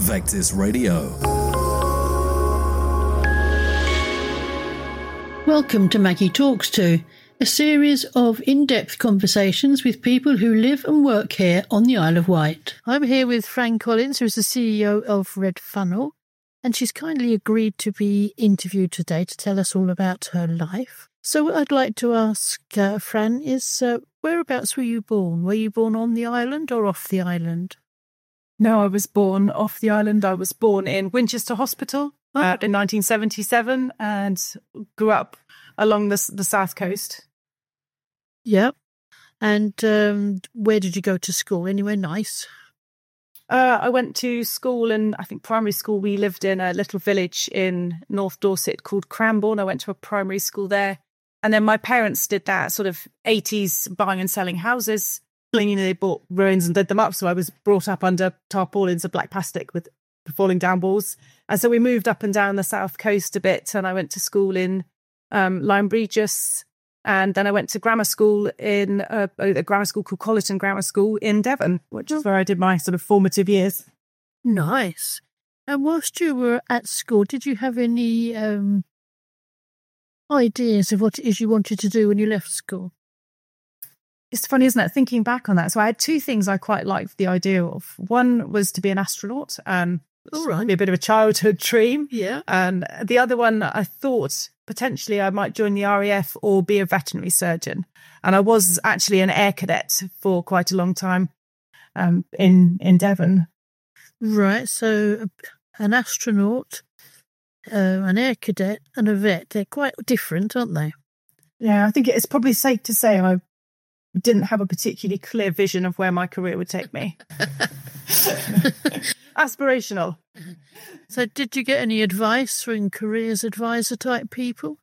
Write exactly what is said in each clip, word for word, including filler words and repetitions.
Vectis Radio. Welcome to Maggie Talks To, a series of in-depth conversations with people who live and work here on the Isle of Wight. I'm here with Fran Collins, who's the C E O of Red Funnel, and she's kindly agreed to be interviewed today to tell us all about her life. So what I'd like to ask uh, Fran is, uh, whereabouts were you born? Were you born on the island or off the island? No, I was born off the island. I was born in Winchester Hospital uh, in nineteen seventy-seven and grew up along the, the south coast. Yep. And um, where did you go to school? Anywhere nice? Uh, I went to school, and I think primary school, we lived in a little village in North Dorset called Cranbourne. I went to a primary school there. And then my parents did that sort of eighties buying and selling houses. You know, they bought ruins and did them up. So I was brought up under tarpaulins of black plastic with falling down walls. And so we moved up and down the south coast a bit. And I went to school in um, Lyme Regis. And then I went to grammar school in a, a grammar school called Colleton Grammar School in Devon, which is where I did my sort of formative years. Nice. And whilst you were at school, did you have any um, ideas of what it is you wanted to do when you left school? It's funny, isn't it, thinking back on that. So I had two things I quite liked the idea of. One was to be an astronaut. Um, All right. Be a bit of a childhood dream. Yeah. And the other one, I thought potentially I might join the R A F or be a veterinary surgeon. And I was actually an air cadet for quite a long time um, in, in Devon. Right. So an astronaut, uh, an air cadet and a vet, they're quite different, aren't they? Yeah, I think it's probably safe to say I didn't have a particularly clear vision of where my career would take me. Aspirational. So did you get any advice from careers advisor type people?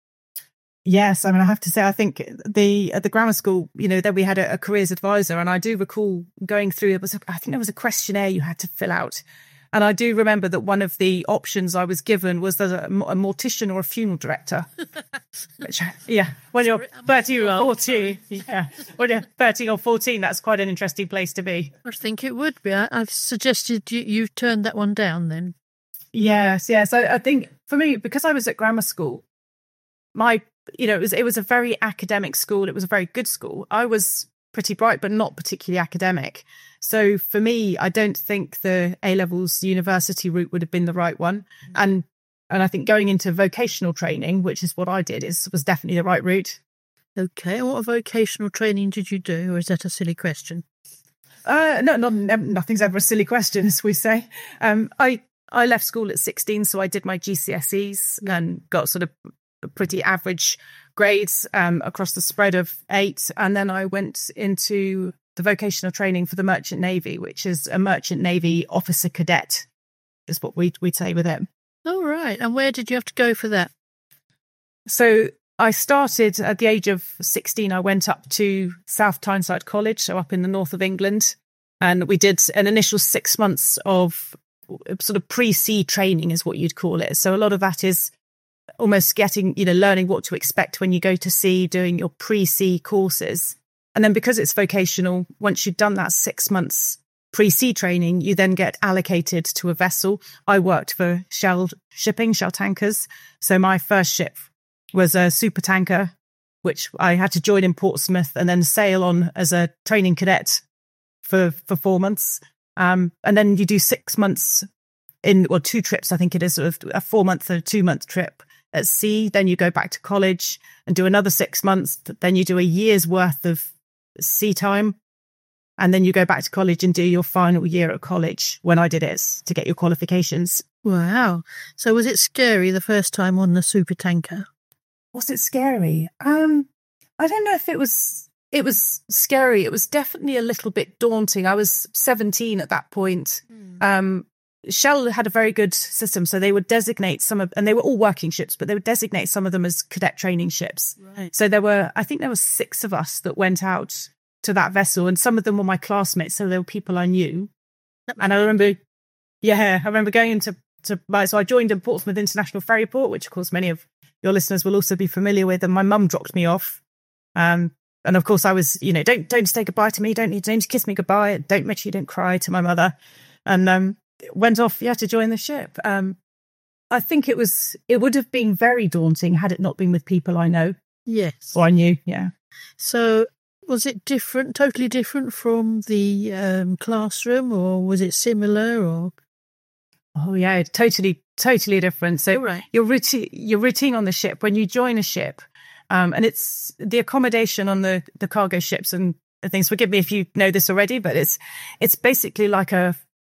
Yes, I mean, I have to say, I think the at the grammar school, you know, then we had a, a careers advisor, and I do recall going through, it was, a, I think there was a questionnaire you had to fill out. And I do remember that one of the options I was given was a, a mortician or a funeral director. Which, yeah, when you're thirty or fourteen, yeah, when you're thirteen or fourteen, that's quite an interesting place to be. I think it would be. I, I've suggested you, you turned that one down then. Yes, yes. I, I think for me, because I was at grammar school, my, you know, it was it was a very academic school. It was a very good school. I was pretty bright, but not particularly academic. So for me, I don't think the A-levels university route would have been the right one. And and I think going into vocational training, which is what I did, is was definitely the right route. Okay. And what vocational training did you do? Or is that a silly question? Uh, no, not, nothing's ever a silly question, as we say. Um, I, I left school at sixteen, so I did my G C S Es and got sort of pretty average grades um, across the spread of eight. And then I went into the vocational training for the Merchant Navy, which is a Merchant Navy officer cadet, is what we'd, we'd say with it. Oh, right. And where did you have to go for that? So I started at the age of sixteen. I went up to South Tyneside College, so up in the north of England. And we did an initial six months of sort of pre-sea training is what you'd call it. So a lot of that is almost getting, you know, learning what to expect when you go to sea, doing your pre-sea courses. And then because it's vocational, once you've done that six months pre-sea training, you then get allocated to a vessel. I worked for Shell Shipping, Shell Tankers. So my first ship was a super tanker, which I had to join in Portsmouth and then sail on as a training cadet for, for four months. Um, and then you do six months in, well, two trips, I think it is, sort of a four month or two month trip at sea. Then you go back to college and do another six months. Then you do a year's worth of sea time. And then you go back to college and do your final year at college, when I did it, to get your qualifications. Wow. So was it scary the first time on the super tanker? Was it scary? Um, I don't know if it was, it was scary. It was definitely a little bit daunting. I was seventeen at that point. Mm. Um, Shell had a very good system. So they would designate some of, and they were all working ships, but they would designate some of them as cadet training ships. Right. So there were, I think there were six of us that went out to that vessel, and some of them were my classmates. So they were people I knew. And I remember, yeah, I remember going into, to my, so I joined in Portsmouth International Ferry Port, which of course many of your listeners will also be familiar with. And my mum dropped me off. Um, and of course I was, you know, don't, don't say goodbye to me. Don't, don't kiss me goodbye. Don't make sure you don't cry to my mother. And, um, went off, yeah, to join the ship. Um, I think it was, it would have been very daunting had it not been with people I know. Yes. Or I knew, yeah. So was it different, totally different from the um, classroom, or was it similar? Or Oh yeah, totally, totally different. So right. your routine, your routine on the ship when you join a ship, um, and it's the accommodation on the the cargo ships and things. Forgive me if you know this already, but it's it's basically like a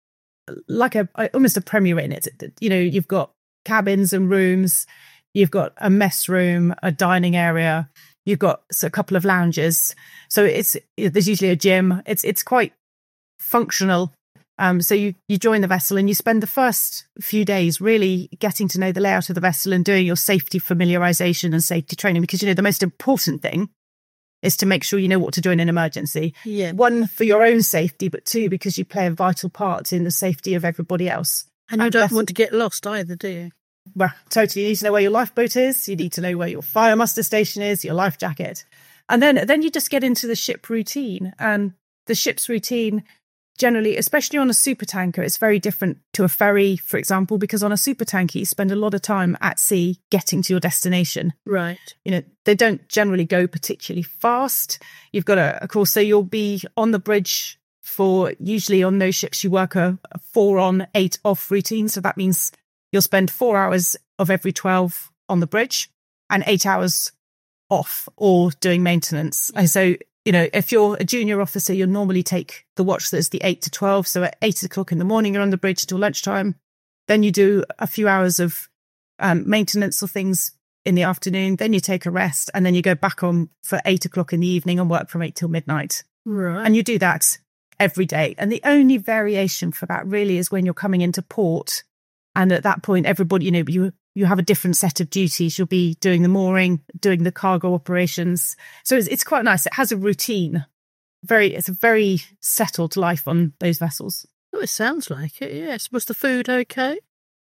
like a almost a Premier Inn. It's, you know, you've got cabins and rooms, you've got a mess room, a dining area, you've got a couple of lounges. So it's there's usually a gym. It's it's quite functional. Um, so you, you join the vessel and you spend the first few days really getting to know the layout of the vessel and doing your safety familiarization and safety training, because, you know, the most important thing is to make sure you know what to do in an emergency. Yeah. One, for your own safety, but two, because you play a vital part in the safety of everybody else. And you and don't vessel- want to get lost either, do you? Well, totally. You need to know where your lifeboat is. You need to know where your fire muster station is, your life jacket. And then, then you just get into the ship routine. And the ship's routine, generally, especially on a supertanker, it's very different to a ferry, for example, because on a supertanker, you spend a lot of time at sea getting to your destination. Right. You know, they don't generally go particularly fast. You've got a, of course, so you'll be on the bridge for, usually on those ships, you work a, a four on, eight off routine. So that means you'll spend four hours of every twelve on the bridge and eight hours off or doing maintenance. And so, you know, if you're a junior officer, you'll normally take the watch that's the eight to twelve. So at eight o'clock in the morning, you're on the bridge till lunchtime. Then you do a few hours of um, maintenance or things in the afternoon. Then you take a rest and then you go back on for eight o'clock in the evening and work from eight till midnight. Right. And you do that every day. And the only variation for that really is when you're coming into port. And at that point, everybody, you know, you you have a different set of duties. You'll be doing the mooring, doing the cargo operations. So it's, it's quite nice. It has a routine. Very, it's a very settled life on those vessels. Oh, it sounds like it, yes. Was the food okay?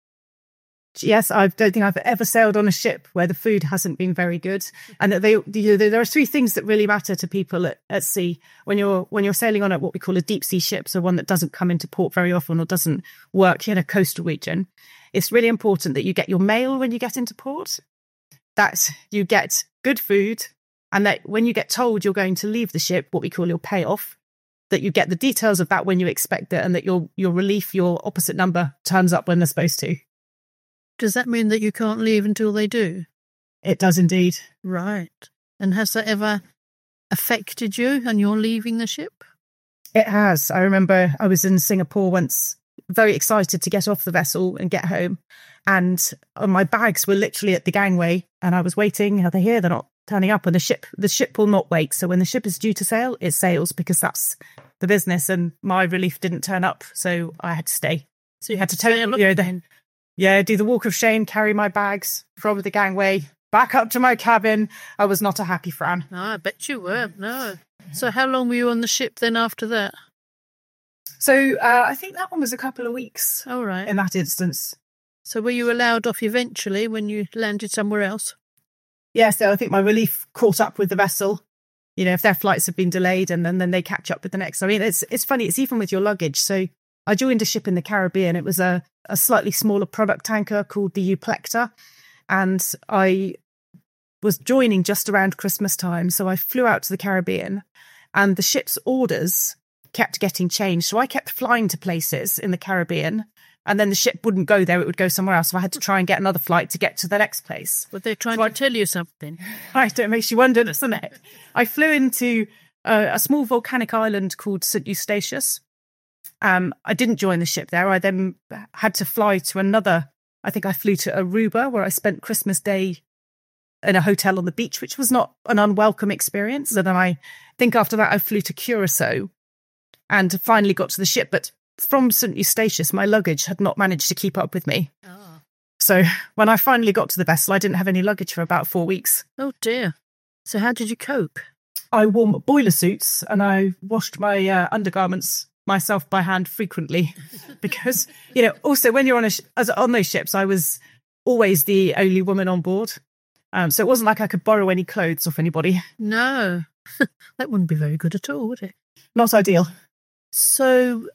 Yes, I don't think I've ever sailed on a ship where the food hasn't been very good. And that they, you know, there are three things that really matter to people at, at sea when you're when you're sailing on a, what we call a deep sea ship, so one that doesn't come into port very often or doesn't work in a coastal region. It's really important that you get your mail when you get into port, that you get good food, and that when you get told you're going to leave the ship, what we call your payoff, that you get the details of that when you expect it, and that your your relief, your opposite number, turns up when they're supposed to. Does that mean that you can't leave until they do? It does indeed. Right. And has that ever affected you and you're leaving the ship? It has. I remember I was in Singapore once, very excited to get off the vessel and get home. And my bags were literally at the gangway and I was waiting. Are they here? They're not turning up. And the ship, the ship will not wait. So when the ship is due to sail, it sails because that's the business. And my relief didn't turn up. So I had to stay. So you had to tell you know, the, yeah, do the walk of shame, carry my bags from the gangway back up to my cabin. I was not a happy Fran. No, I bet you weren't. No. So how long were you on the ship then after that? So uh, I think that one was a couple of weeks. All right. In that instance. So were you allowed off eventually when you landed somewhere else? Yeah, so I think my relief caught up with the vessel. You know, if their flights have been delayed and then, then they catch up with the next. I mean, it's it's funny. It's even with your luggage. So I joined a ship in the Caribbean. It was a, a slightly smaller product tanker called the Euplector. And I was joining just around Christmas time. So I flew out to the Caribbean and the ship's orders kept getting changed. So I kept flying to places in the Caribbean and then the ship wouldn't go there. It would go somewhere else. So I had to try and get another flight to get to the next place. Were they trying so to I, tell you something? Right, it makes you wonder, doesn't it? I flew into uh, a small volcanic island called Saint Eustatius. Um, I didn't join the ship there. I then had to fly to another. I think I flew to Aruba, where I spent Christmas Day in a hotel on the beach, which was not an unwelcome experience. And then I think after that, I flew to Curacao and finally got to the ship. But from Saint Eustatius, my luggage had not managed to keep up with me. Oh. So when I finally got to the vessel, I didn't have any luggage for about four weeks. Oh, dear. So how did you cope? I wore boiler suits and I washed my uh, undergarments myself by hand frequently because, you know, also when you're on a sh- as on those ships, I was always the only woman on board. Um, so it wasn't like I could borrow any clothes off anybody. No, that wouldn't be very good at all, would it? Not ideal. So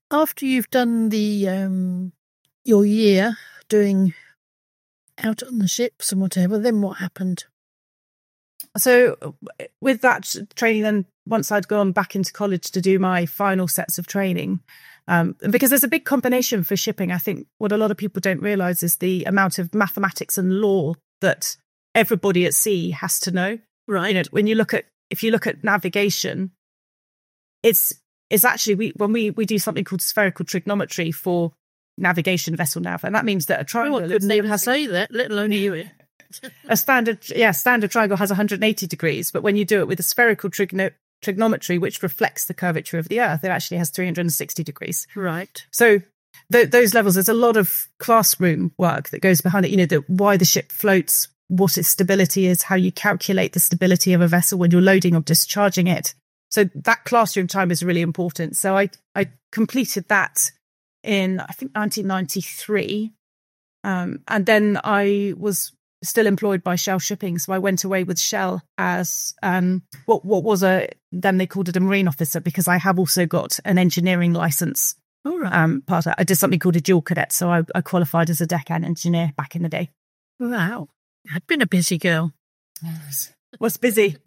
after you've done the um, your year doing out on the ships and whatever, then what happened? So with that training, then once I'd gone back into college to do my final sets of training, um, because there's a big combination for shipping. I think what a lot of people don't realise is the amount of mathematics and law that everybody at sea has to know. Right. You know, when you look at, if you look at navigation, it's it's actually, we when we, we do something called spherical trigonometry for navigation vessel nav, and that means that a triangle... Oh, I couldn't even say that, let alone hear it. A standard, yeah, standard triangle has one hundred eighty degrees, but when you do it with a spherical trigono- trigonometry, which reflects the curvature of the Earth, it actually has three hundred sixty degrees. Right. So th- those levels, there's a lot of classroom work that goes behind it. You know, the, why the ship floats, what its stability is, how you calculate the stability of a vessel when you're loading or discharging it. So that classroom time is really important. So I I completed that in, I think, nineteen ninety-three. Um, and then I was still employed by Shell Shipping. So I went away with Shell as um, what what was a, then they called it a marine officer, because I have also got an engineering license. All right. Um, part of, I did something called a dual cadet. So I, I qualified as a deckhand engineer back in the day. Wow. I'd been a busy girl. Was busy.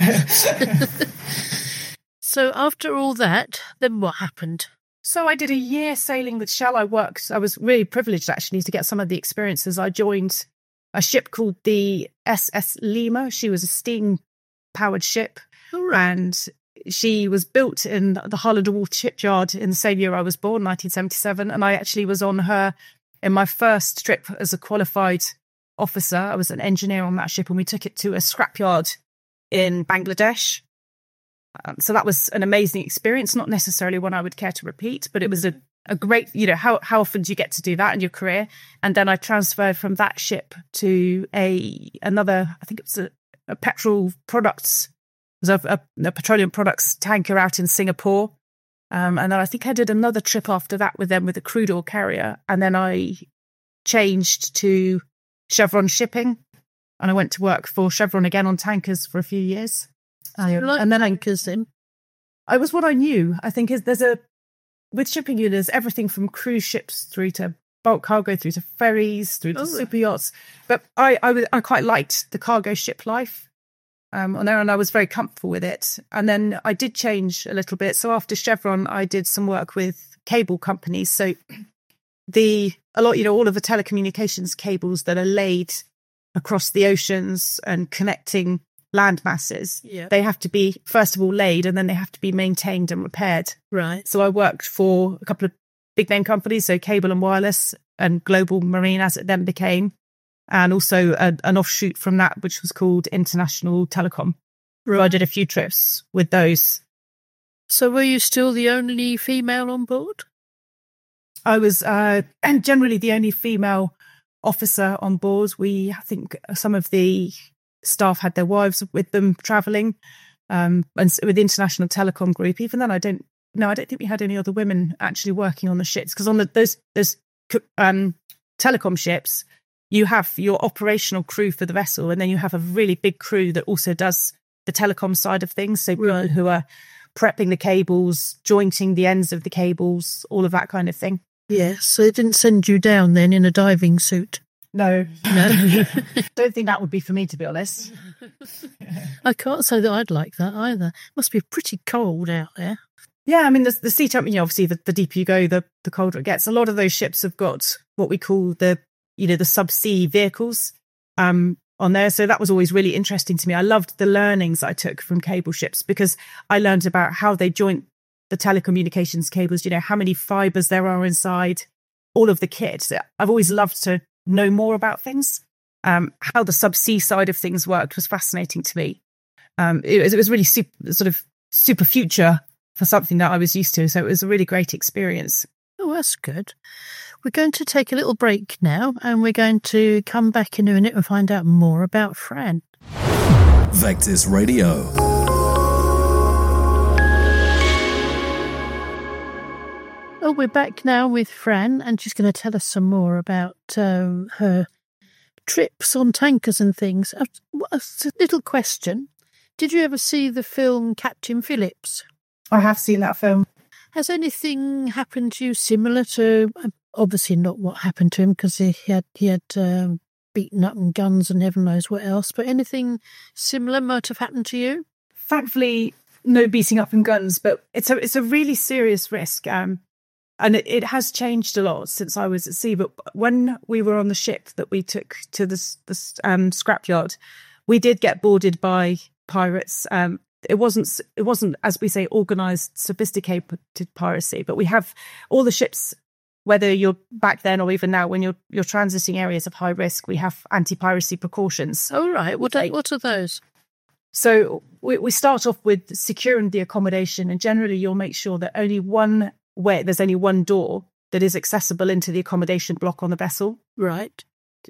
So after all that, then what happened? So I did a year sailing with Shell. I worked, I was really privileged actually to get some of the experiences. I joined a ship called the S S Lima. She was a steam-powered ship. All right. And she was built in the Harland and Wolff shipyard in the same year I was born, nineteen seventy-seven. And I actually was on her in my first trip as a qualified officer. I was an engineer on that ship, and we took it to a scrapyard in Bangladesh. Um, so that was an amazing experience, not necessarily one I would care to repeat, but it was a, a great, you know, how, how often do you get to do that in your career? And then I transferred from that ship to a another, I think it was a, a petrol products, it was a, a, a petroleum products tanker out in Singapore. Um, and then I think I did another trip after that with them with a crude oil carrier. And then I changed to Chevron Shipping, and I went to work for Chevron again on tankers for a few years. I, like and then anchors then. I was what I knew. I think is there's a with shipping, you know, there's everything from cruise ships through to bulk cargo, through to ferries, through to oh. super yachts. But I, I I quite liked the cargo ship life um, on there, and I was very comfortable with it. And then I did change a little bit. So after Chevron, I did some work with cable companies. So the a lot, you know, all of the telecommunications cables that are laid across the oceans and connecting land masses, yeah. they have to be, first of all, laid, and then they have to be maintained and repaired. Right. So I worked for a couple of big name companies, so Cable and Wireless and Global Marine, as it then became, and also a, an offshoot from that, which was called International Telecom. Right. So I did a few trips with those. So were you still the only female on board? I was, uh, and generally the only female officer on board. We, I think some of the staff had their wives with them travelling, um, and with the International Telecom Group. Even then, I don't no, I don't think we had any other women actually working on the ships, because on the those those um, telecom ships, you have your operational crew for the vessel, and then you have a really big crew that also does the telecom side of things. So people right. who are prepping the cables, jointing the ends of the cables, all of that kind of thing. Yes, so they didn't send you down then in a diving suit. No, no. Don't think that would be for me, to be honest. I can't say that I'd like that either. Must be pretty cold out there. Yeah, I mean, the, the sea temperature, you know, obviously, the, the deeper you go, the, the colder it gets. A lot of those ships have got what we call the, you know, the subsea vehicles um, on there. So that was always really interesting to me. I loved the learnings I took from cable ships, because I learned about how they joint the telecommunications cables, you know, how many fibers there are inside, all of the kit. I've always loved to know more about things. Um, how the subsea side of things worked was fascinating to me. Um, it, was, it was really super, sort of super future for something that I was used to. So it was a really great experience. Oh, that's good. We're going to take a little break now, and we're going to come back in a minute and find out more about Fran. Vectis Radio. Oh, we're back now with Fran, and she's going to tell us some more about uh, her trips on tankers and things. A, a little question. Did you ever see the film Captain Phillips? I have seen that film. Has anything happened to you similar to, obviously not what happened to him because he had he had um, beaten up and guns and heaven knows what else, but anything similar might have happened to you? Thankfully, no beating up and guns, but it's a it's a really serious risk. Um, and it, it has changed a lot since I was at sea. But when we were on the ship that we took to this this um, scrapyard, we did get boarded by pirates. Um, it wasn't it wasn't as we say organised, sophisticated piracy, but we have all the ships. Whether you're back then or even now, when you're you're transiting areas of high risk, we have anti-piracy precautions. Oh right, what are, what are those? So we, we start off with securing the accommodation, and generally you'll make sure that only one way, there's only one door that is accessible into the accommodation block on the vessel. Right.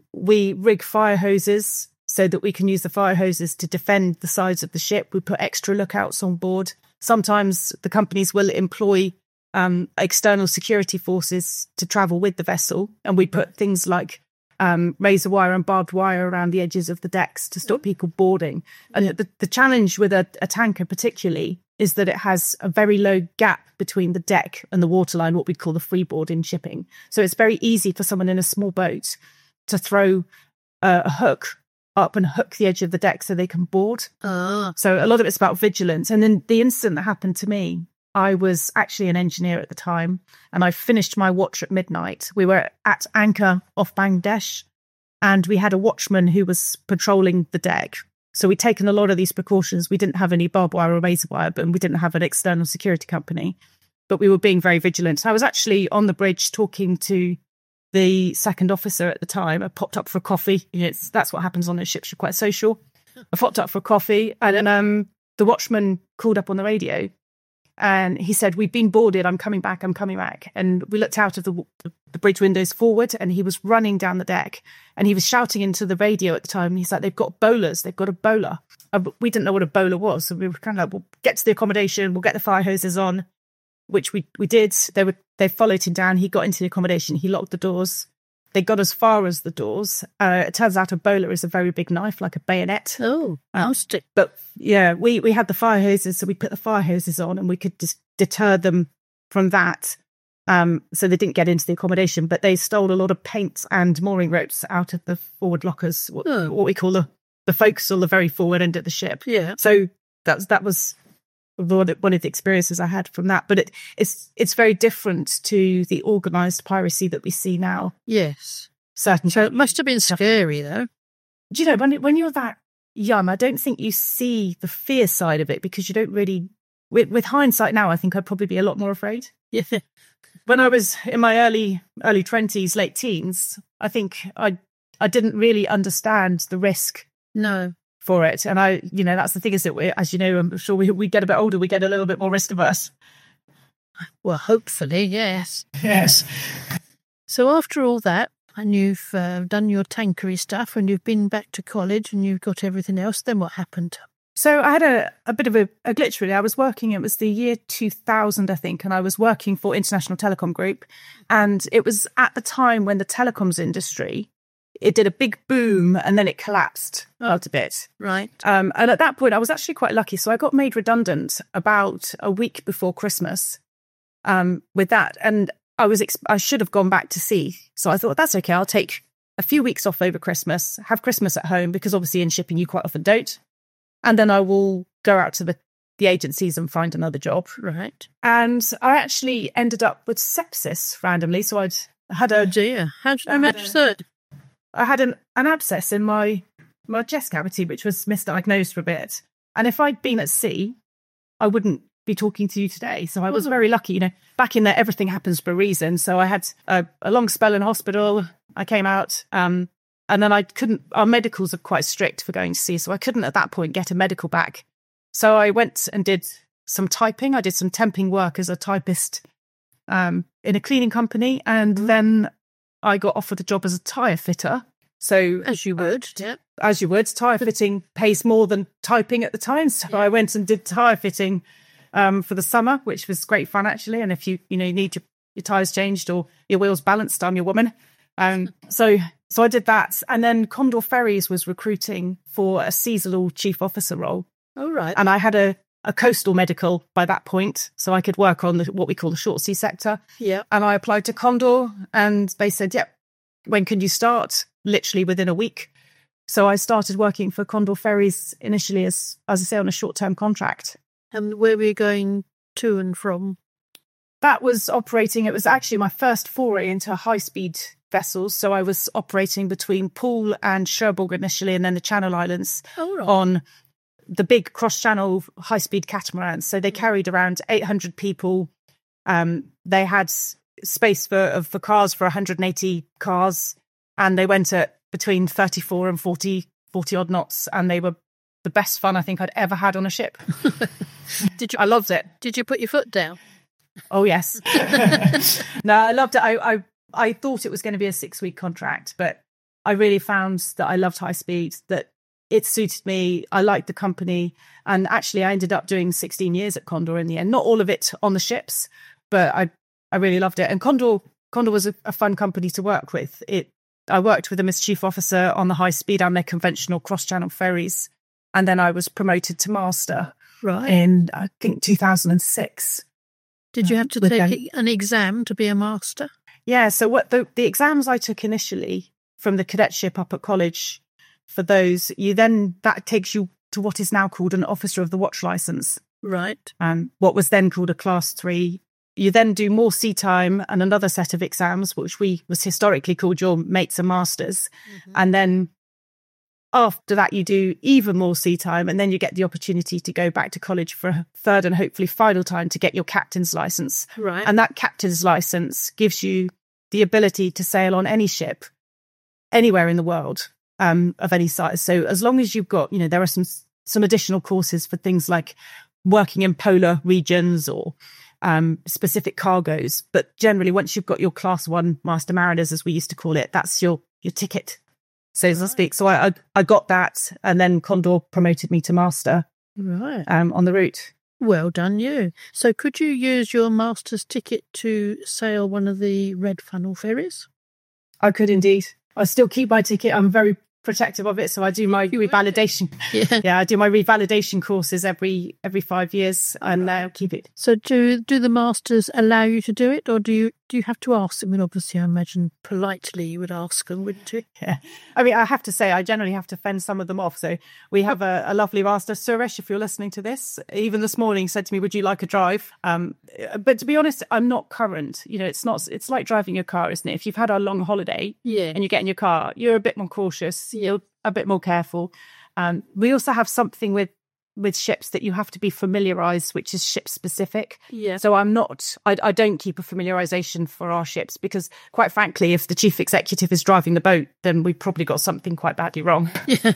We rig fire hoses so that we can use the fire hoses to defend the sides of the ship. We put extra lookouts on board. Sometimes the companies will employ um, external security forces to travel with the vessel, and we put things like Um, razor wire and barbed wire around the edges of the decks to stop people boarding. And the, the challenge with a, a tanker particularly is that it has a very low gap between the deck and the waterline, what we call the freeboard in shipping. So it's very easy for someone in a small boat to throw uh, a hook up and hook the edge of the deck so they can board. Ah. So a lot of it's about vigilance. And then the incident that happened to me, I was actually an engineer at the time, and I finished my watch at midnight. We were at anchor off Bangladesh, and we had a watchman who was patrolling the deck. So we'd taken a lot of these precautions. We didn't have any barbed wire or razor wire, but we didn't have an external security company. But we were being very vigilant. So I was actually on the bridge talking to the second officer at the time. I popped up for a coffee. It's, that's what happens on those ships. You're quite social. I popped up for a coffee, and then um, the watchman called up on the radio. And he said, "We've been boarded. I'm coming back. I'm coming back." And we looked out of the, the bridge windows forward, and he was running down the deck. And he was shouting into the radio at the time. He's like, "They've got bowlers. They've got a bowler." Uh, we didn't know what a bowler was. So we were kind of like, "We'll get to the accommodation. We'll get the fire hoses on," which we, we did. They were they followed him down. He got into the accommodation. He locked the doors. They got as far as the doors. Uh, it turns out a bowler is a very big knife, like a bayonet. Oh, nasty. But yeah, we, we had the fire hoses, so we put the fire hoses on, and we could just deter them from that. Um, so they didn't get into the accommodation, but they stole a lot of paint and mooring ropes out of the forward lockers, what, oh. what we call the, the forecastle, the very forward end of the ship. Yeah. So that's, that was one of the experiences I had from that. But it, it's it's very different to the organised piracy that we see now. Yes. Certainly. So it must have been scary, though. Do you know, when, when you're that young, I don't think you see the fear side of it, because you don't really... With, with hindsight now, I think I'd probably be a lot more afraid. Yeah. When I was in my early early twenties, late teens, I think I I didn't really understand the risk. No. For it. And I, you know, that's the thing, is that we, as you know, I'm sure we, we get a bit older, we get a little bit more risk averse. Well, hopefully, yes. Yes. So after all that, and you've uh, done your tankery stuff, and you've been back to college, and you've got everything else, then what happened? So I had a, a bit of a, a glitch, really. I was working, it was the year two thousand, I think, and I was working for International Telecom Group. And it was at the time when the telecoms industry, it did a big boom and then it collapsed oh, out a bit. Right. Um, and at that point, I was actually quite lucky. So I got made redundant about a week before Christmas um, with that. And I was ex- I should have gone back to sea. So I thought, that's okay. I'll take a few weeks off over Christmas, have Christmas at home, because obviously in shipping you quite often don't. And then I will go out to the, the agencies and find another job. Right. And I actually ended up with sepsis randomly. So I'd had a... Oh dear. How did you manage that? I had an, an abscess in my, my chest cavity, which was misdiagnosed for a bit. And if I'd been at sea, I wouldn't be talking to you today. So I was very lucky. You know, back in there, everything happens for a reason. So I had a, a long spell in hospital. I came out, um, and then I couldn't, our medicals are quite strict for going to sea. So I couldn't at that point get a medical back. So I went and did some typing. I did some temping work as a typist um, in a cleaning company. And then I got offered a job as a tyre fitter. So as you would, uh, yeah. As you would, tyre fitting pays more than typing at the time. So yeah. I went and did tyre fitting um, for the summer, which was great fun, actually. And if you, you know, you need your, your tyres changed or your wheels balanced, I'm your woman. Um, so so I did that. And then Condor Ferries was recruiting for a seasonal chief officer role. Oh, right. And I had a a coastal medical by that point. So I could work on the, what we call the short sea sector. Yeah. And I applied to Condor and they said, yep, when can you start? Literally within a week. So I started working for Condor Ferries initially as, as I say, on a short-term contract. And where were you going to and from? That was operating, it was actually my first foray into high-speed vessels. So I was operating between Poole and Cherbourg initially, and then the Channel Islands Oh, right. on the big cross-channel high-speed catamarans. So they carried around eight hundred people. Um, they had space for, for cars for one hundred eighty cars, and they went at between thirty-four and forty, forty odd knots, and they were the best fun I think I'd ever had on a ship. Did you? I loved it. Did you put your foot down? Oh, yes. No, I loved it. I, I, I thought it was going to be a six-week contract, but I really found that I loved high speed, that it suited me. I liked the company. And actually, I ended up doing sixteen years at Condor in the end. Not all of it on the ships, but I, I really loved it. And Condor, Condor was a, a fun company to work with. It I worked with them as chief officer on the high speed and their conventional cross-channel ferries. And then I was promoted to master Right. in, I think, two thousand six. Did you have to With take them. an exam to be a master? Yeah, so what the, the exams I took initially from the cadetship up at college, for those, you then, that takes you to what is now called an officer of the watch licence, Right. um, what was then called a class three. You then do more sea time and another set of exams, which we was historically called your mates and masters. Mm-hmm. And then after that, you do even more sea time, and then you get the opportunity to go back to college for a third and hopefully final time to get your captain's license. Right. And that captain's license gives you the ability to sail on any ship anywhere in the world, um, of any size. So as long as you've got, you know, there are some some additional courses for things like working in polar regions or um, specific cargoes. But generally, once you've got your class one master mariners, as we used to call it, that's your your ticket, so to speak. So I, I I got that, and then Condor promoted me to master Right. um, on the route. Well done, you. So could you use your master's ticket to sail one of the Red Funnel ferries? I could indeed. I still keep my ticket. I'm very protective of it, so I do my revalidation. Yeah. Yeah, I do my revalidation courses every every five years, and uh, keep it. So do do the masters allow you to do it, or do you do you have to ask them? And obviously, I imagine politely you would ask them, wouldn't you? Yeah, I mean, I have to say, I generally have to fend some of them off. So we have a, a lovely master, Suresh, if you're listening to this. Even this morning, said to me, "Would you like a drive?" Um, but to be honest, I'm not current. You know, it's not. It's like driving your car, isn't it? If you've had a long holiday, Yeah. and you get in your car, you're a bit more cautious. You're a bit more careful. Um, we also have something with with ships that you have to be familiarized, which is ship specific. Yeah. So I'm not, I, I don't keep a familiarization for our ships because, quite frankly, if the chief executive is driving the boat, then we've probably got something quite badly wrong.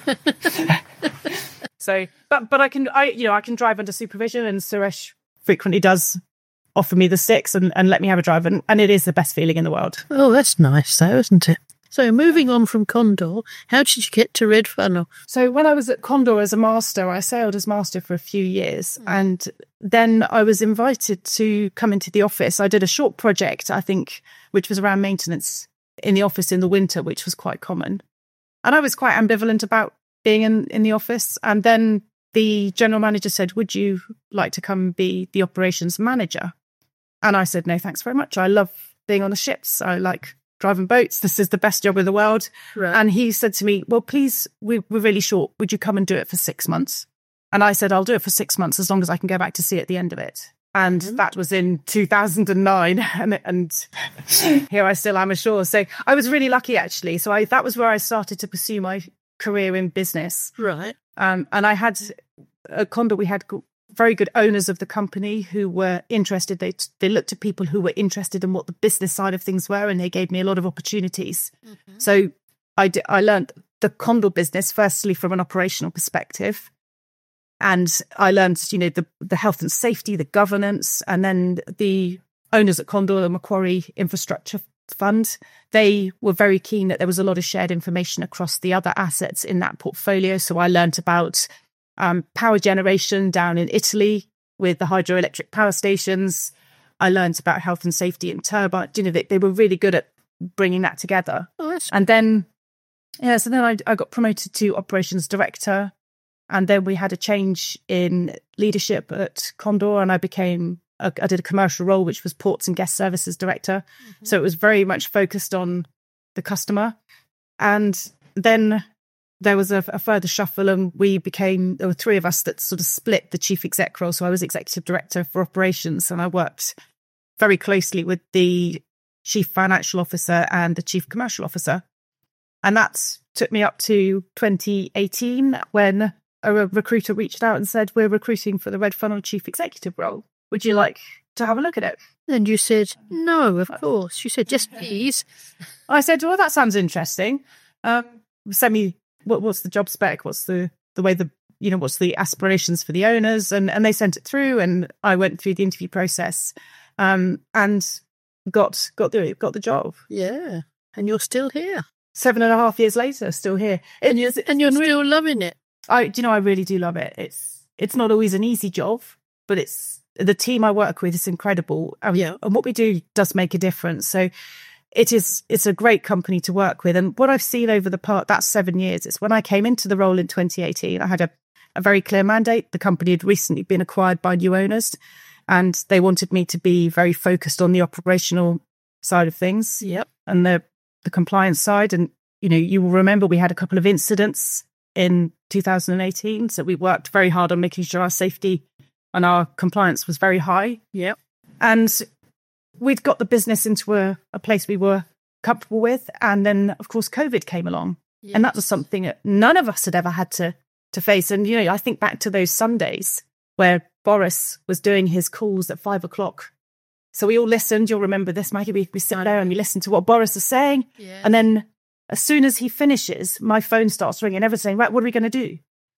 So, but but I can, I you know, I can drive under supervision, and Suresh frequently does offer me the sticks and, and let me have a drive, and, and it is the best feeling in the world. Oh, that's nice, though, isn't it? So moving on from Condor, how did you get to Red Funnel? So when I was at Condor as a master, I sailed as master for a few years. Mm. And then I was invited to come into the office. I did a short project, I think, which was around maintenance in the office in the winter, which was quite common. And I was quite ambivalent about being in, in the office. And then the general manager said, "Would you like to come be the operations manager?" And I said, "No, thanks very much. I love being on the ships. I like driving boats. This is the best job in the world." Right. And he said to me, "Well, please, we, we're really short. Would you come and do it for six months? And I said, "I'll do it for six months as long as I can go back to sea at the end of it." And mm-hmm. that was in two thousand nine. And, and here I still am ashore. So I was really lucky, actually. So I, that was where I started to pursue my career in business. Right. Um, and I had, at Condor, we had very good owners of the company who were interested. They they looked at people who were interested in what the business side of things were, and they gave me a lot of opportunities. Mm-hmm. So I, d- I learned the Condor business, firstly, from an operational perspective. And I learned, you know, the, the health and safety, the governance, and then the owners at Condor, the Macquarie Infrastructure Fund, they were very keen that there was a lot of shared information across the other assets in that portfolio. So I learned about Um, power generation down in Italy with the hydroelectric power stations. I learned about health and safety in turbine. You know, they, they were really good at bringing that together. Oh, that's... And then, yeah, so then I, I got promoted to operations director. And then we had a change in leadership at Condor, and I became, a, I did a commercial role, which was Ports and Guest Services Director. Mm-hmm. So it was very much focused on the customer. And then there was a, a further shuffle, and we became, there were three of us that sort of split the chief exec role. So I was executive director for operations, and I worked very closely with the chief financial officer and the chief commercial officer. And that took me up to twenty eighteen, when a recruiter reached out and said, we're recruiting for the Red Funnel chief executive role. Would you like to have a look at it? And you said, no, of course. You said, yes, please. I said, well, that sounds interesting. Um, send me, what, what's the job spec? What's the, the way the, you know, what's the aspirations for the owners? And, and they sent it through, and I went through the interview process um, and got, got the, got the job. Yeah. And you're still here. Seven and a half years later, still here. It, and you're, and you're still loving it. I, do you know, I really do love it. It's, it's not always an easy job, but it's, the team I work with is incredible. Um, yeah. And what we do does make a difference. So it is, it's a great company to work with. And what I've seen over the part, that seven years, is when I came into the role in twenty eighteen, I had a, a very clear mandate. The company had recently been acquired by new owners, and they wanted me to be very focused on the operational side of things. Yep. And the, the compliance side. And, you know, you will remember we had a couple of incidents in two thousand eighteen. So we worked very hard on making sure our safety and our compliance was very high. Yep. And we'd got the business into a, a place we were comfortable with. And then, of course, COVID came along. Yes. And that was something that none of us had ever had to, to face. And, you know, I think back to those Sundays where Boris was doing his calls at five o'clock. So we all listened. You'll remember this, Maggie. We, we sit there and we listen to what Boris is saying. Yes. And then as soon as he finishes, my phone starts ringing. Everyone's saying, right, what are we going to do?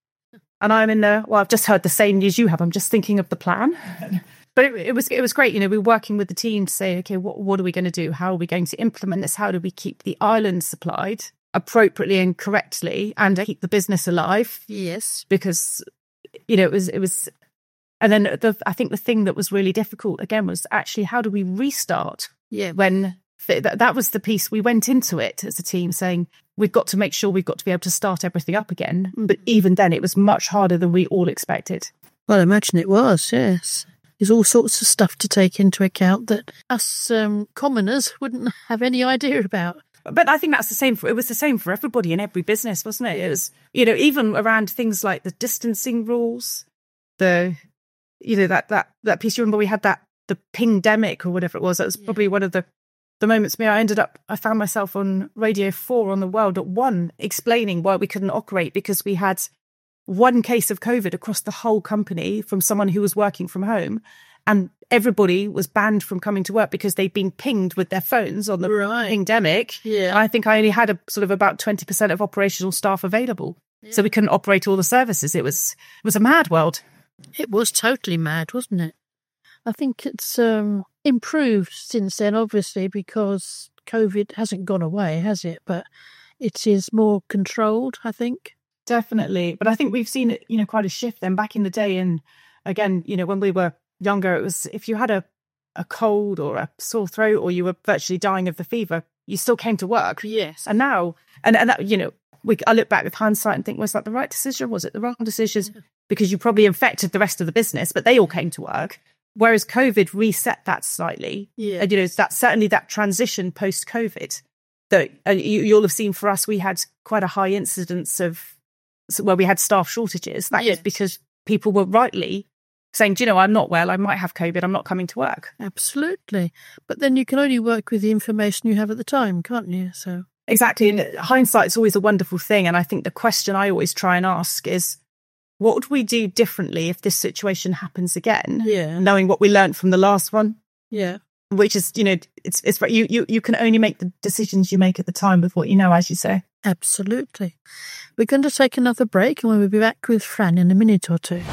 And I'm in there, well, I've just heard the same news you have. I'm just thinking of the plan. But it, it was it was great. You know, we were working with the team to say, okay, what, what are we going to do? How are we going to implement this? How do we keep the island supplied appropriately and correctly and keep the business alive? Yes. Because, you know, it was, it was, and then the, I think the thing that was really difficult, again, was actually how do we restart? Yeah. When that, that was the piece we went into it as a team saying, we've got to make sure we've got to be able to start everything up again. But even then, it was much harder than we all expected. Well, I imagine it was, yes. There's all sorts of stuff to take into account that us um, commoners wouldn't have any idea about. But I think that's the same for, it was the same for everybody in every business, wasn't it? It was, you know, even around things like the distancing rules, the, you know, that, that, that piece, you remember we had that, the pingdemic or whatever it was. That was yeah. probably one of the, the moments me, I ended up, I found myself on Radio four on the World at one explaining why we couldn't operate because we had one case of COVID across the whole company from someone who was working from home, and everybody was banned from coming to work because they'd been pinged with their phones on the right. pingdemic. Yeah. And I think I only had a sort of about twenty percent of operational staff available. Yeah. So we couldn't operate all the services. It was, it was a mad world. It was totally mad, wasn't it? I think it's um, improved since then, obviously, because COVID hasn't gone away, has it? But it is more controlled, I think. Definitely. But I think we've seen, you know, quite a shift then back in the day. And again, you know, when we were younger, it was if you had a, a cold or a sore throat or you were virtually dying of the fever, you still came to work. Yes. And now, and, and that, you know, we, I look back with hindsight and think, was that the right decision? Was it the wrong decision? Yeah. Because you probably infected the rest of the business, but they all came to work. Whereas COVID reset that slightly. Yeah. And, you know, that's certainly that transition post-COVID that uh, you, you'll have seen for us, we had quite a high incidence of where we had staff shortages. That yes. is because people were rightly saying, do you know, I'm not well, I might have COVID, I'm not coming to work. Absolutely. But then you can only work with the information you have at the time, can't you? So exactly. And hindsight's always a wonderful thing. And I think the question I always try and ask is, what would we do differently if this situation happens again? Yeah. Knowing what we learned from the last one. Yeah. Which is, you know, it's it's you you you can only make the decisions you make at the time with what you know, as you say. Absolutely. We're going to take another break and we'll be back with Fran in a minute or two.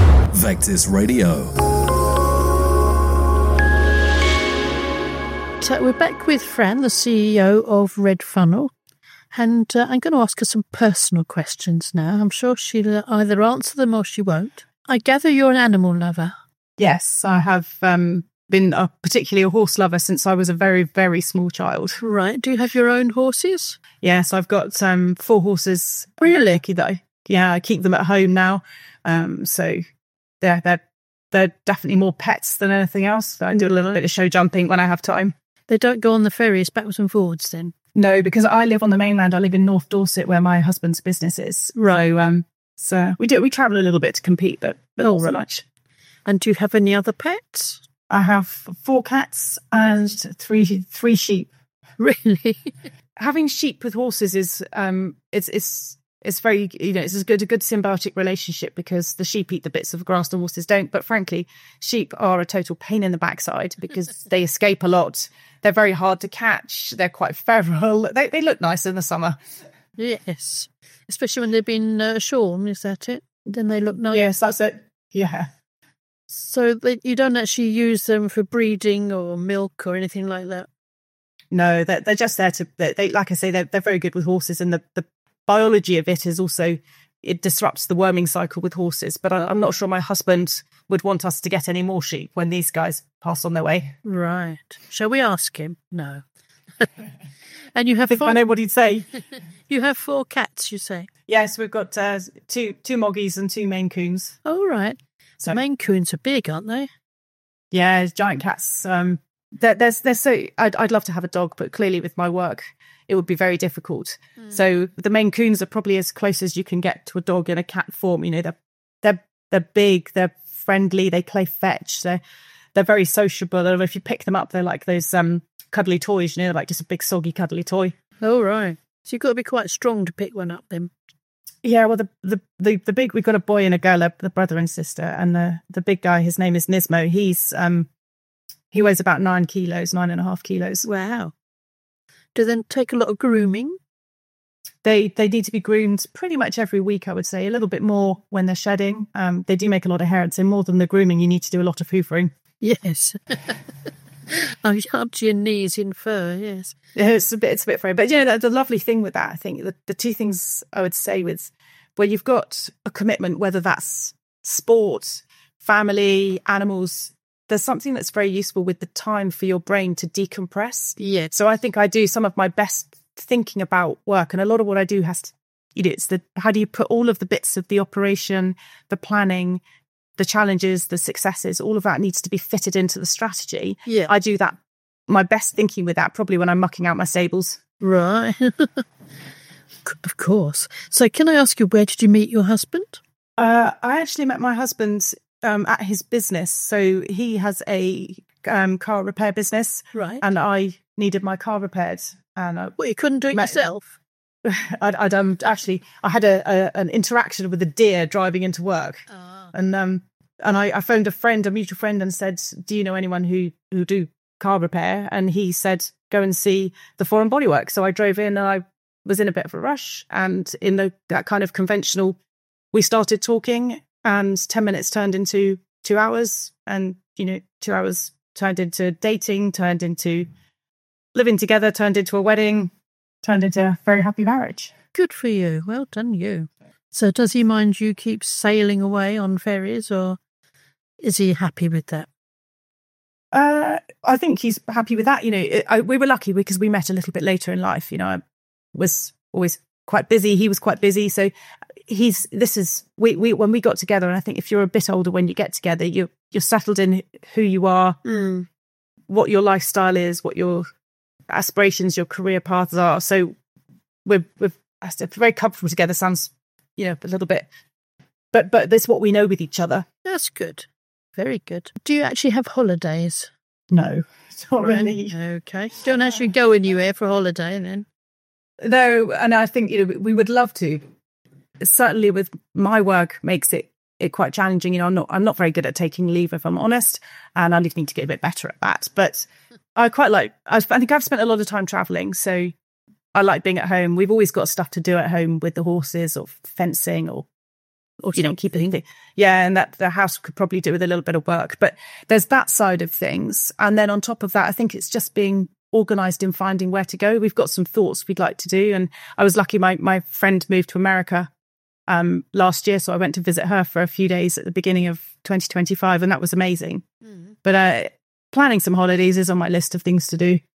Vectis Radio. So we're back with Fran, the C E O of Red Funnel. And uh, I'm going to ask her some personal questions now. I'm sure she'll either answer them or she won't. I gather you're an animal lover. Yes, I have um, been a, particularly a horse lover since I was a very, very small child. Right. Do you have your own horses? Yes, I've got um, four horses. Really? That I, Yeah, I keep them at home now. Um, so they're, they're, they're definitely more pets than anything else. I do a little bit of show jumping when I have time. They don't go on the ferries backwards and forwards then? No, because I live on the mainland. I live in North Dorset where my husband's business is. Right. So, um, so we do, we travel a little bit to compete, but, but Oh, not so right. much. And do you have any other pets? I have four cats and three three sheep. Really? Having sheep with horses is um it's it's it's very, you know, it's a good a good symbiotic relationship because the sheep eat the bits of grass the horses don't. But frankly, sheep are a total pain in the backside because they escape a lot. They're very hard to catch. They're quite feral. They they look nice in the summer. Yes. Especially when they've been uh, shorn, is that it? Then they look nice. Yes, that's it. Yeah. So they, you don't actually use them for breeding or milk or anything like that? No, they're, they're just there to, they, they like I say, they're, they're very good with horses. And the, the biology of it is also, it disrupts the worming cycle with horses. But I, I'm not sure my husband would want us to get any more sheep when these guys pass on their way. Right. Shall we ask him? No. And you have I think four, I know what he'd say. you have four cats, you say? Yes, we've got uh, two two Moggies and two Maine Coons. Oh, right. So, Maine Coons are big, aren't they? yeah, giant cats. Um, they're, they're, they're so, I'd, I'd love to have a dog, but clearly with my work, it would be very difficult. Mm. So the Maine Coons are probably as close as you can get to a dog in a cat form. You know, they're they're they're big, they're friendly, they play fetch, they're they're very sociable. And if you pick them up, they're like those um cuddly toys. You know, they're like just a big soggy cuddly toy. Oh, right. So you've got to be quite strong to pick one up then. Yeah, well, the, the the the big, we've got a boy and a girl, the brother and sister, and the the big guy, his name is Nismo. He's um he weighs about nine kilos, nine and a half kilos. Wow. Do they take a lot of grooming? They they need to be groomed pretty much every week, I would say. A little bit more when they're shedding. Um, they do make a lot of hair, and so more than the grooming, you need to do a lot of hoovering. Yes. Oh, up to your knees in fur, yes. Yeah, it's a bit, it's a bit free. But, you know, the, the lovely thing with that, I think, the, the two things I would say with where you've got a commitment, whether that's sport, family, animals, there's something that's very useful with the time for your brain to decompress. Yeah. So I think I do some of my best thinking about work, and a lot of what I do has to, you know, it's the, how do you put all of the bits of the operation, the planning, the challenges, the successes, all of that needs to be fitted into the strategy. Yeah. I do that, my best thinking with that, probably when I'm mucking out my stables. Right. Of course. So can I ask you, where did you meet your husband? Uh, I actually met my husband um, at his business. So he has a um, car repair business. Right. And I needed my car repaired. And I, Well, you couldn't do it met- yourself? I'd, I'd um, actually, I had a, a an interaction with a deer driving into work. Ah. And um, and I, I phoned a friend, a mutual friend, and said, do you know anyone who, who do car repair? And he said, go and see the Foreign Bodywork. So I drove in, and I was in a bit of a rush. And in the, that kind of conventional, we started talking, and ten minutes turned into two hours. And, you know, two hours turned into dating, turned into living together, turned into a wedding, turned into a very happy marriage. Good for you. Well done, you. So does he mind you keep sailing away on ferries, or is he happy with that? Uh, I think he's happy with that. You know, it, I, we were lucky because we met a little bit later in life. You know, I was always quite busy. He was quite busy. So he's, this is, we, we, when we got together, and I think if you're a bit older, when you get together, you're, you're settled in who you are, Mm. what your lifestyle is, what your aspirations, your career paths are. So we're, we're I said, very comfortable together. Sounds, you know, a little bit, but, but that's what we know with each other. That's good. Very good. Do you actually have holidays? No, not really. Okay. Don't actually go anywhere for a holiday then? No, and I think, you know, we would love to. Certainly with my work makes it it quite challenging. You know, I'm not I'm not very good at taking leave, if I'm honest, and I need to get a bit better at that. But I quite like, I think I've spent a lot of time traveling, so I like being at home. We've always got stuff to do at home with the horses, or fencing, or or you know, keeping the, yeah, and that the house could probably do with a little bit of work. But there's that side of things, and then on top of that, I think it's just being organised in finding where to go. We've got some thoughts we'd like to do, and I was lucky. My my friend moved to America um, last year, so I went to visit her for a few days at the beginning of twenty twenty-five, and that was amazing. Mm. But uh, planning some holidays is on my list of things to do.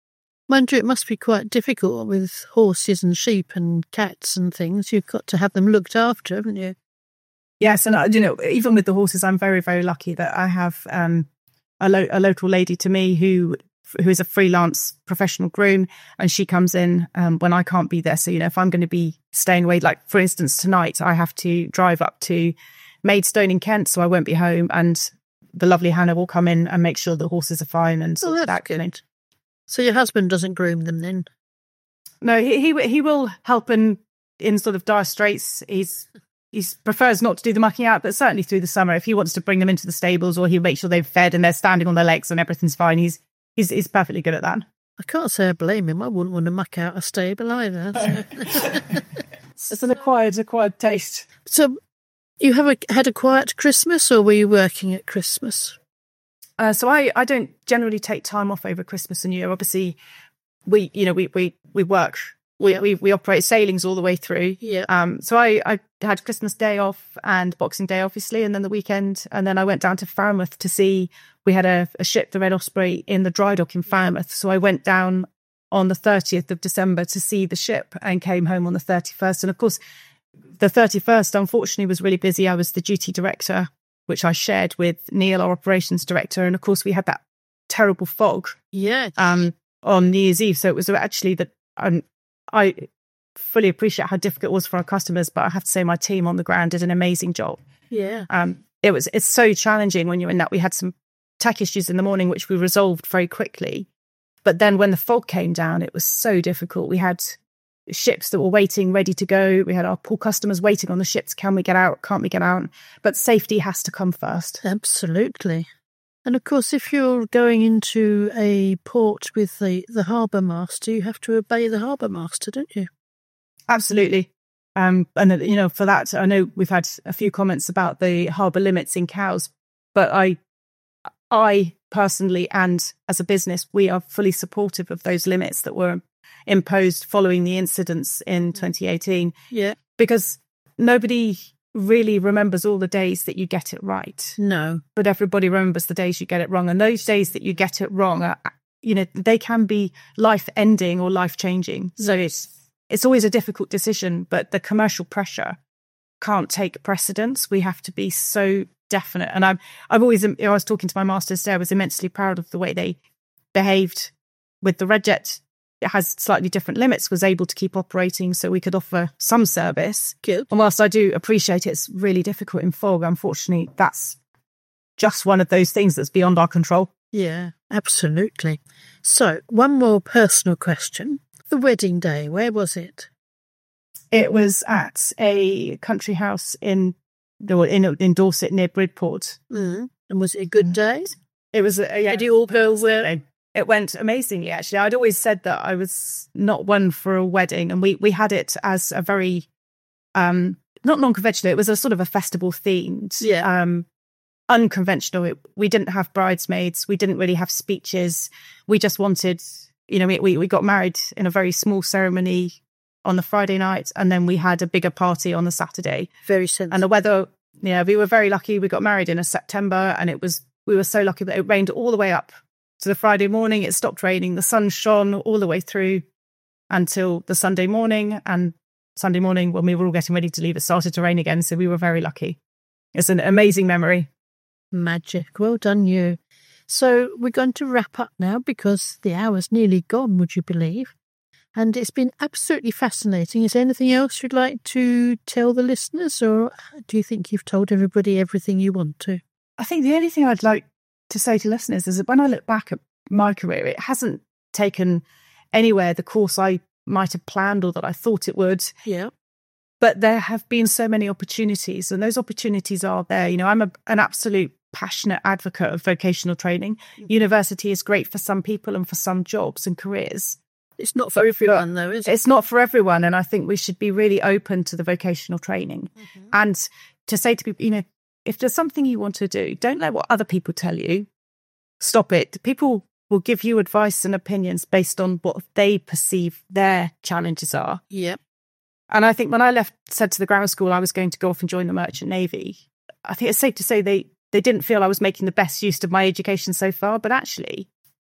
Mind you, it must be quite difficult with horses and sheep and cats and things. You've got to have them looked after, haven't you? Yes, and uh, you know, even with the horses, I'm very, very lucky that I have um, a, lo- a local lady to me who who is a freelance professional groom, and she comes in um, when I can't be there. So, you know, if I'm going to be staying away, like for instance tonight, I have to drive up to Maidstone in Kent, so I won't be home, and the lovely Hannah will come in and make sure the horses are fine and Oh, that's that. good. So your husband doesn't groom them then? No, he he, he will help in in sort of dire straits. He's he prefers not to do the mucking out, but certainly through the summer, if he wants to bring them into the stables, or he'll make sure they've fed and they're standing on their legs and everything's fine, he's he's, he's perfectly good at that. I can't say I blame him. I wouldn't want to muck out a stable either. So. It's an acquired acquired taste. So you have a, had a quiet Christmas, or were you working at Christmas? Uh, so I, I don't generally take time off over Christmas and New Year. Obviously, we you know we we we work. We, yeah. we we operate sailings all the way through. Yeah. Um. So I, I had Christmas Day off and Boxing Day, obviously, and then the weekend, and then I went down to Falmouth to see. We had a, a ship, the Red Osprey, in the dry dock in Falmouth. So I went down on the thirtieth of December to see the ship and came home on the thirty-first. And of course, the thirty-first, unfortunately, was really busy. I was the duty director, which I shared with Neil, our operations director, and of course, we had that terrible fog. Yeah. Um. On New Year's Eve, so it was actually that. Um, I fully appreciate how difficult it was for our customers, but I have to say my team on the ground did an amazing job. Yeah. Um, it was, it's so challenging when you're in that. We had some tech issues in the morning, which we resolved very quickly. But then when the fog came down, it was so difficult. We had ships that were waiting, ready to go. We had our poor customers waiting on the ships. Can we get out? Can't we get out? But safety has to come first. Absolutely. And of course, if you're going into a port with the, the harbour master, you have to obey the harbour master, don't you? Absolutely. Um, and, you know, for that, I know we've had a few comments about the harbour limits in Cowes, but I, I personally, and as a business, we are fully supportive of those limits that were imposed following the incidents in twenty eighteen. Yeah. Because nobody really remembers all the days that you get it right. No. But everybody remembers the days you get it wrong. And those days that you get it wrong are, you know, they can be life-ending or life-changing. So it's it's always a difficult decision, but the commercial pressure can't take precedence. We have to be so definite. And I'm I've always, you know, I was talking to my masters today, I was immensely proud of the way they behaved with the Redjet. It has slightly different limits, was able to keep operating so we could offer some service. Good. And whilst I do appreciate it's really difficult in fog, unfortunately, that's just one of those things that's beyond our control. Yeah, absolutely. So, one more personal question. The wedding day, where was it? It was at a country house in in, in Dorset near Bridport. Mm. And was it a good day? It was. Uh, yeah, Did you all go well? It went amazingly, actually. I'd always said that I was not one for a wedding, and we we had it as a very um not non-conventional. It was a sort of a festival themed, yeah, um, unconventional. It, we didn't have bridesmaids. We didn't really have speeches. We just wanted, you know, we, we we got married in a very small ceremony on the Friday night, and then we had a bigger party on the Saturday. Very sensible. And the weather, yeah, we were very lucky. We got married in a September, and it was we were so lucky that it rained all the way up. So the Friday morning, it stopped raining. The sun shone all the way through until the Sunday morning. And Sunday morning, when we were all getting ready to leave, it started to rain again. So we were very lucky. It's an amazing memory. Magic. Well done, you. So we're going to wrap up now because the hour's nearly gone, would you believe? And it's been absolutely fascinating. Is there anything else you'd like to tell the listeners, or do you think you've told everybody everything you want to? I think the only thing I'd like to say to listeners is that when I look back at my career, it hasn't taken anywhere the course I might have planned or that I thought it would. Yeah. But there have been so many opportunities, and those opportunities are there. You know, I'm a, an absolute passionate advocate of vocational training. Mm-hmm. University is great for some people and for some jobs and careers. It's not for everyone, though, is it? It's not for everyone. And I think we should be really open to the vocational training. Mm-hmm. And to say to people, you know, if there's something you want to do, don't let what other people tell you. Stop it. People will give you advice and opinions based on what they perceive their challenges are. Yep. And I think when I left, said to the grammar school I was going to go off and join the Merchant Navy, I think it's safe to say they, they didn't feel I was making the best use of my education so far. But actually,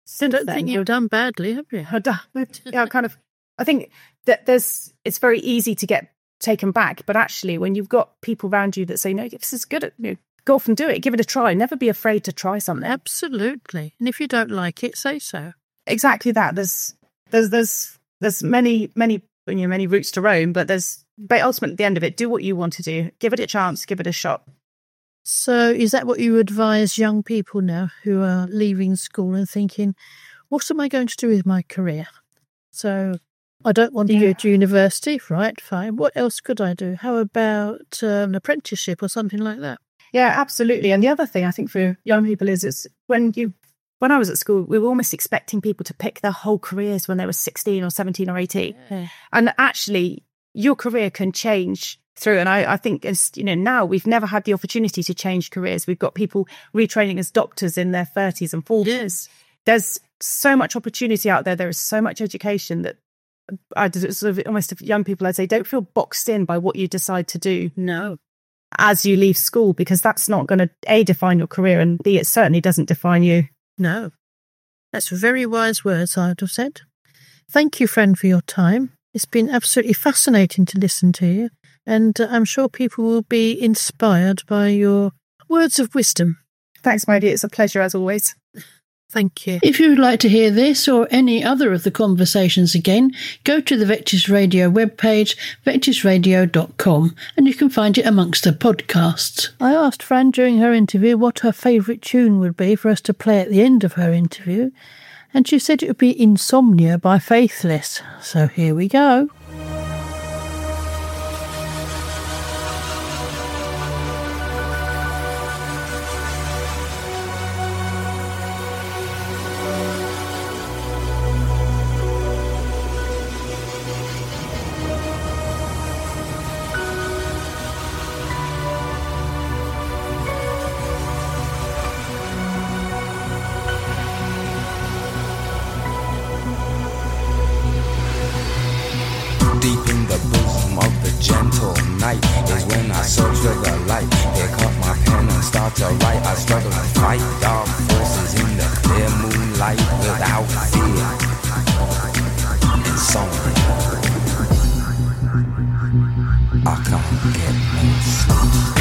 since I don't then, think you've done badly, have you? I don't- yeah, kind of. I think that there's. It's very easy to get taken back, but actually, when you've got people around you that say, "No, this is good," you know, go off and do it. Give it a try. Never be afraid to try something. Absolutely. And if you don't like it, say so. Exactly that. There's, there's, there's, there's many, many, you know, many routes to Rome, but there's, but ultimately, at the end of it, do what you want to do. Give it a chance. Give it a shot. So is that what you advise young people now who are leaving school and thinking, what am I going to do with my career? So I don't want to Yeah. go to university, right? Fine. What else could I do? How about um, an apprenticeship or something like that? Yeah, absolutely. And the other thing I think for young people is, is when you, when I was at school, we were almost expecting people to pick their whole careers when they were sixteen or seventeen or eighteen. Yeah. And actually, your career can change through. And I, I think, as you know, now we've never had the opportunity to change careers. We've got people retraining as doctors in their thirties and forties. Yes. There's so much opportunity out there. There is so much education that I sort of almost young people, I'd say, don't feel boxed in by what you decide to do No. as you leave school, because that's not going to A, define your career, and B, it certainly doesn't define you. No. That's very wise words, I would have said. Thank you, friend, for your time. It's been absolutely fascinating to listen to you. And uh, I'm sure people will be inspired by your words of wisdom. Thanks, my dear. It's a pleasure as always. Thank you. If you would like to hear this or any other of the conversations again, go to the Vectis Radio webpage, vectis radio dot com, and you can find it amongst the podcasts. I asked Fran during her interview what her favourite tune would be for us to play at the end of her interview, and she said it would be Insomnia by Faithless. So here we go. Deep in the bosom of the gentle night is when I search for the light. Pick up my pen and start to write. I struggle to fight dark forces in the clear moonlight without fear. Insomnia. I can't get no sleep.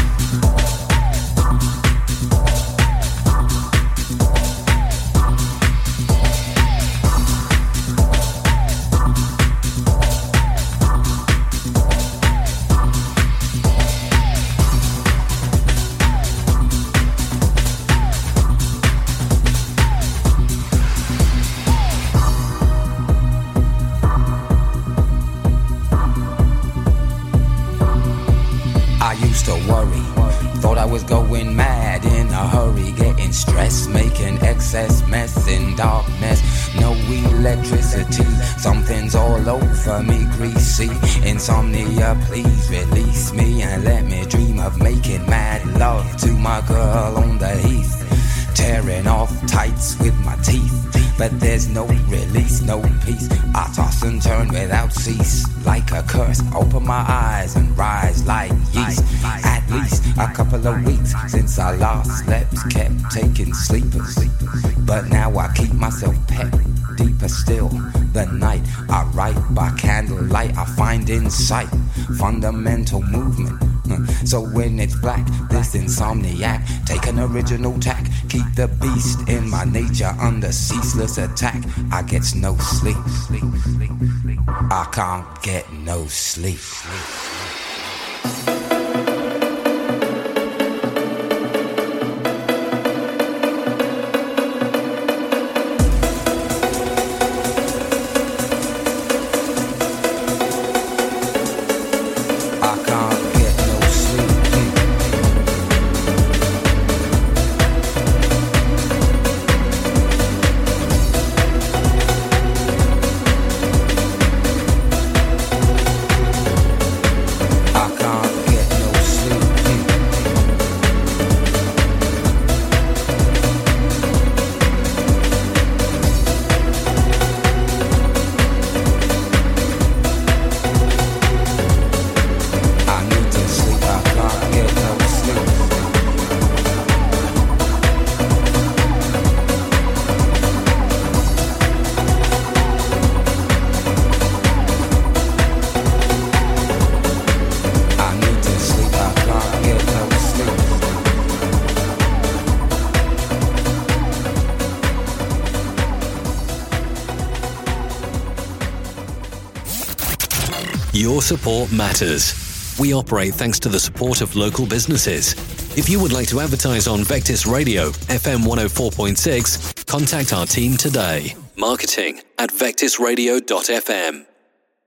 Was going mad in a hurry, getting stressed, making excess mess in darkness. No electricity, something's all over me, greasy. Insomnia, please release me and let me dream of making mad love to my girl on the heath, tearing off tights with my teeth. But there's no release, no peace. I toss and turn without cease, like a curse. Open my eyes and rise like yeast. At least a couple of weeks since I last slept, kept taking sleepers. But now I keep myself pet, deeper still. The night I write by candlelight, I find insight, fundamental movement. So when it's black, this insomniac, take an original tack, keep the beast in my nature under ceaseless attack. I get no sleep, I can't get no sleep. Your support matters. We operate thanks to the support of local businesses. If you would like to advertise on Vectis Radio, F M one oh four point six, contact our team today. Marketing at vectis radio dot f m.